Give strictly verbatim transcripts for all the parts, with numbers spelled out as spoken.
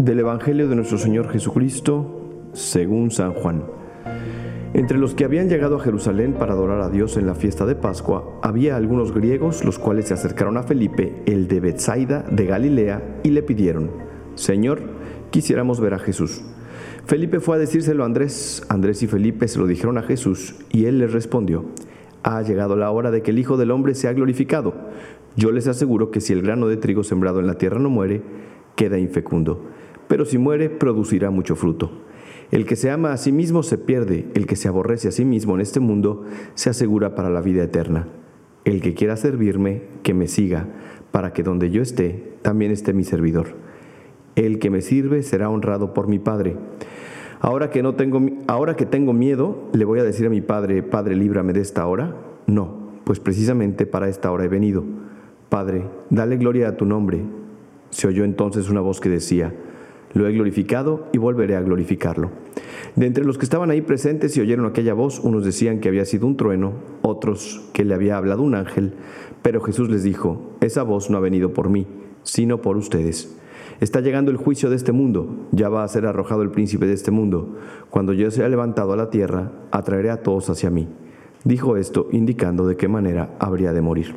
Del Evangelio de nuestro Señor Jesucristo, según San Juan. Entre los que habían llegado a Jerusalén para adorar a Dios en la fiesta de Pascua, había algunos griegos, los cuales se acercaron a Felipe, el de Betsaida de Galilea, y le pidieron: Señor, quisiéramos ver a Jesús. Felipe fue a decírselo a Andrés. Andrés y Felipe se lo dijeron a Jesús, y él les respondió: Ha llegado la hora de que el Hijo del Hombre sea glorificado. Yo les aseguro que si el grano de trigo sembrado en la tierra no muere, queda infecundo, pero si muere, producirá mucho fruto. El que se ama a sí mismo se pierde, el que se aborrece a sí mismo en este mundo se asegura para la vida eterna. El que quiera servirme, que me siga, para que donde yo esté, también esté mi servidor. El que me sirve será honrado por mi Padre. Ahora que, no tengo, ahora que tengo miedo, ¿le voy a decir a mi Padre, Padre, líbrame de esta hora? No, pues precisamente para esta hora he venido. Padre, dale gloria a tu nombre. Se oyó entonces una voz que decía: Lo he glorificado y volveré a glorificarlo. De entre los que estaban ahí presentes y oyeron aquella voz, unos decían que había sido un trueno, otros que le había hablado un ángel, pero Jesús les dijo: Esa voz no ha venido por mí, sino por ustedes. Está llegando el juicio de este mundo, ya va a ser arrojado el príncipe de este mundo. Cuando yo sea levantado a la tierra, atraeré a todos hacia mí. Dijo esto indicando de qué manera habría de morir.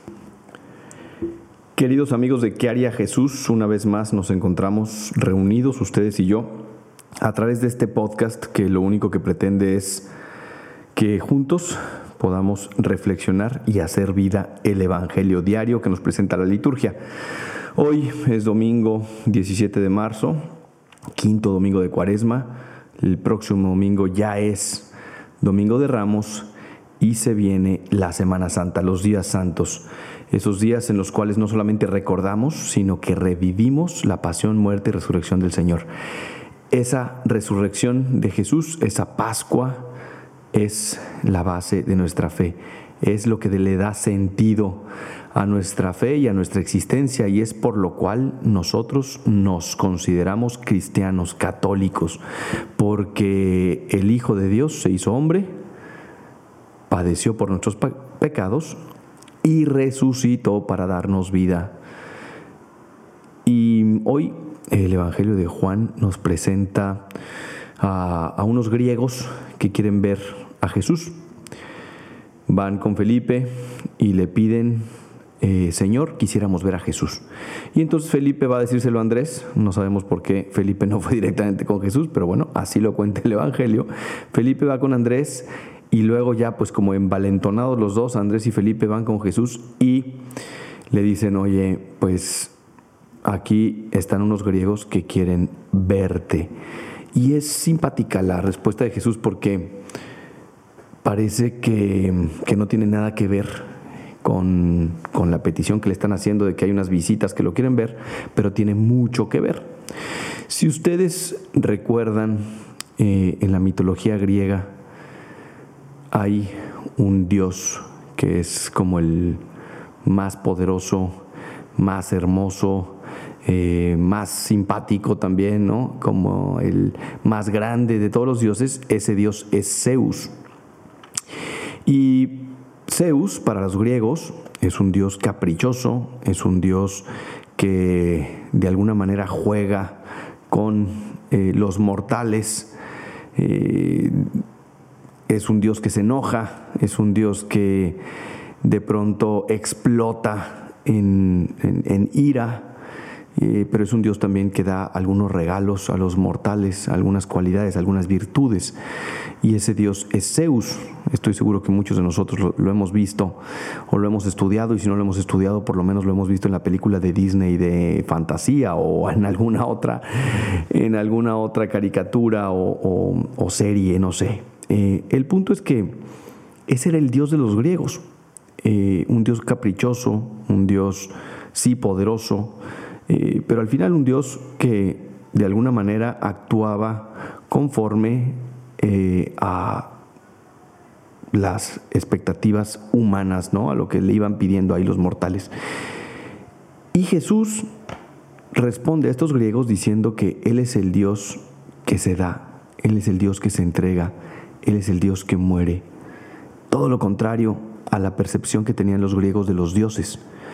Queridos amigos de ¿Qué haría Jesús? Una vez más nos encontramos reunidos, ustedes y yo, a través de este podcast que lo único que pretende es que juntos podamos reflexionar y hacer vida el Evangelio diario que nos presenta la liturgia. Hoy es domingo diecisiete de marzo, quinto domingo de Cuaresma. El próximo domingo ya es Domingo de Ramos y se viene la Semana Santa, los días santos. Esos días en los cuales no solamente recordamos, sino que revivimos la pasión, muerte y resurrección del Señor. Esa resurrección de Jesús, esa Pascua, es la base de nuestra fe. Es lo que le da sentido a nuestra fe y a nuestra existencia, y es por lo cual nosotros nos consideramos cristianos, católicos, porque el Hijo de Dios se hizo hombre, padeció por nuestros pe- pecados, y resucitó para darnos vida. Y hoy el Evangelio de Juan nos presenta a, a unos griegos que quieren ver a Jesús. Van con Felipe y le piden: eh, Señor, quisiéramos ver a Jesús. Y entonces Felipe va a decírselo a Andrés. No sabemos por qué Felipe no fue directamente con Jesús, pero bueno, así lo cuenta el Evangelio. Felipe va con Andrés. Y luego ya pues como envalentonados los dos, Andrés y Felipe van con Jesús y le dicen: Oye, pues aquí están unos griegos que quieren verte. Y es simpática la respuesta de Jesús porque parece que, que no tiene nada que ver con, con la petición que le están haciendo de que hay unas visitas que lo quieren ver, pero tiene mucho que ver. Si ustedes recuerdan, eh, en la mitología griega, hay un Dios que es como el más poderoso, más hermoso, eh, más simpático también, ¿no? Como el más grande de todos los dioses. Ese Dios es Zeus. Y Zeus, para los griegos, es un Dios caprichoso, es un Dios que de alguna manera juega con eh, los mortales. Eh, Es un Dios que se enoja, es un Dios que de pronto explota en, en, en ira, eh, pero es un Dios también que da algunos regalos a los mortales, algunas cualidades, algunas virtudes. Y ese Dios es Zeus. Estoy seguro que muchos de nosotros lo, lo hemos visto o lo hemos estudiado, y si no lo hemos estudiado, por lo menos lo hemos visto en la película de Disney de fantasía o en alguna otra, en alguna otra caricatura o, o, o serie, no sé. Eh, el punto es que ese era el Dios de los griegos, eh, un Dios caprichoso, un Dios sí poderoso, eh, pero al final un Dios que de alguna manera actuaba conforme eh, a las expectativas humanas, ¿no? A lo que le iban pidiendo ahí los mortales. Y Jesús responde a estos griegos diciendo que Él es el Dios que se da, Él es el Dios que se entrega, Él es el Dios que muere. Todo lo contrario a la percepción que tenían los griegos de los dioses.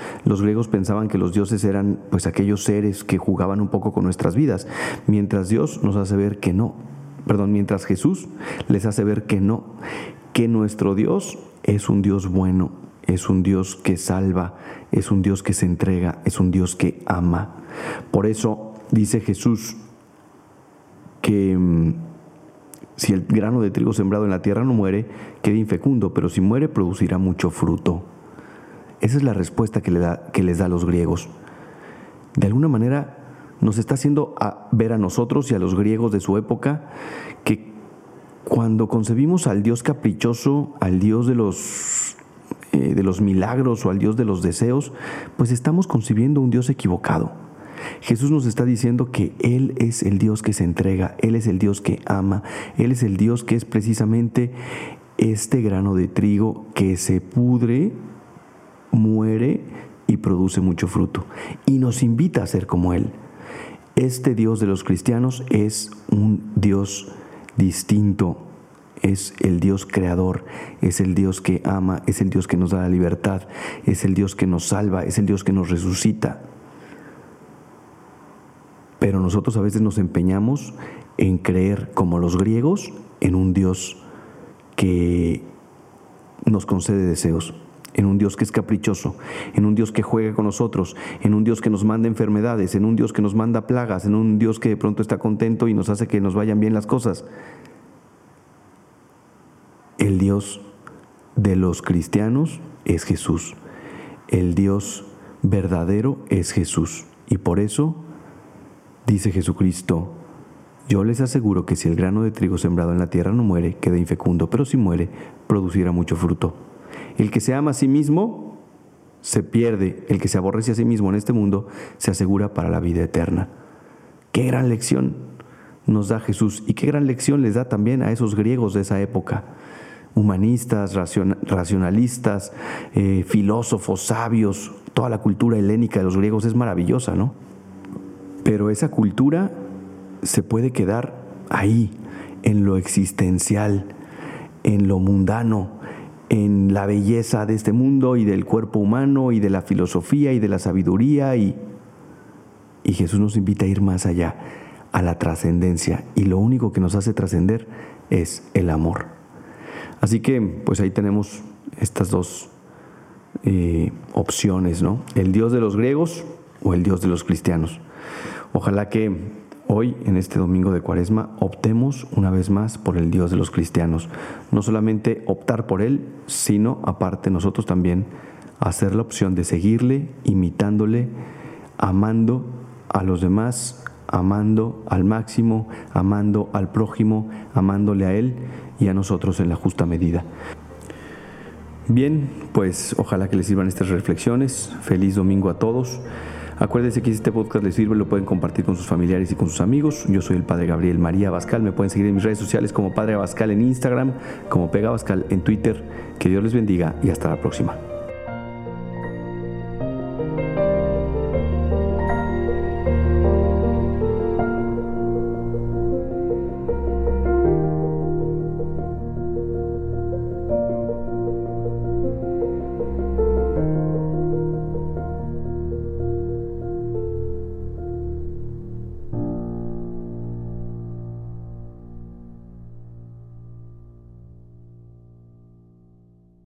Los griegos pensaban que los dioses eran pues aquellos seres que jugaban un poco con nuestras vidas, mientras Dios nos hace ver que no, perdón, mientras Jesús les hace ver que no, que nuestro Dios es un Dios bueno, es un Dios que salva, es un Dios que se entrega, es un Dios que ama. Por eso dice Jesús que mmm, si el grano de trigo sembrado en la tierra no muere, queda infecundo, pero si muere, producirá mucho fruto. Esa es la respuesta que, le da, que les da a los griegos. De alguna manera nos está haciendo a ver a nosotros y a los griegos de su época que cuando concebimos al Dios caprichoso, al Dios de los, eh, de los milagros o al Dios de los deseos, pues estamos concibiendo un Dios equivocado. Jesús nos está diciendo que Él es el Dios que se entrega, Él es el Dios que ama, Él es el Dios que es precisamente este grano de trigo que se pudre, muere y produce mucho fruto. Y nos invita a ser como Él. Este Dios de los cristianos es un Dios distinto, es el Dios creador, es el Dios que ama, es el Dios que nos da la libertad, es el Dios que nos salva, es el Dios que nos resucita. Pero nosotros a veces nos empeñamos en creer, como los griegos, en un Dios que nos concede deseos, en un Dios que es caprichoso, en un Dios que juega con nosotros, en un Dios que nos manda enfermedades, en un Dios que nos manda plagas, en un Dios que de pronto está contento y nos hace que nos vayan bien las cosas. El Dios de los cristianos es Jesús. El Dios verdadero es Jesús. Y por eso dice Jesucristo: yo les aseguro que si el grano de trigo sembrado en la tierra no muere, queda infecundo, pero si muere, producirá mucho fruto. El que se ama a sí mismo se pierde, el que se aborrece a sí mismo en este mundo se asegura para la vida eterna. Qué gran lección nos da Jesús y qué gran lección les da también a esos griegos de esa época. Humanistas, racionalistas, eh, filósofos, sabios, toda la cultura helénica de los griegos es maravillosa, ¿no? Pero esa cultura se puede quedar ahí, en lo existencial, en lo mundano, en la belleza de este mundo y del cuerpo humano y de la filosofía y de la sabiduría. Y, y Jesús nos invita a ir más allá, a la trascendencia. Y lo único que nos hace trascender es el amor. Así que, pues ahí tenemos estas dos eh, opciones, ¿no? El Dios de los griegos o el Dios de los cristianos. Ojalá que hoy, en este domingo de Cuaresma, optemos una vez más por el Dios de los cristianos. No solamente optar por Él, sino aparte nosotros también hacer la opción de seguirle, imitándole, amando a los demás, amando al máximo, amando al prójimo, amándole a Él y a nosotros en la justa medida. Bien, pues ojalá que les sirvan estas reflexiones. Feliz domingo a todos. Acuérdense que si este podcast les sirve, lo pueden compartir con sus familiares y con sus amigos. Yo soy el Padre Gabriel María Abascal. Me pueden seguir en mis redes sociales como Padre Abascal en Instagram, como Pega Abascal en Twitter. Que Dios les bendiga y hasta la próxima.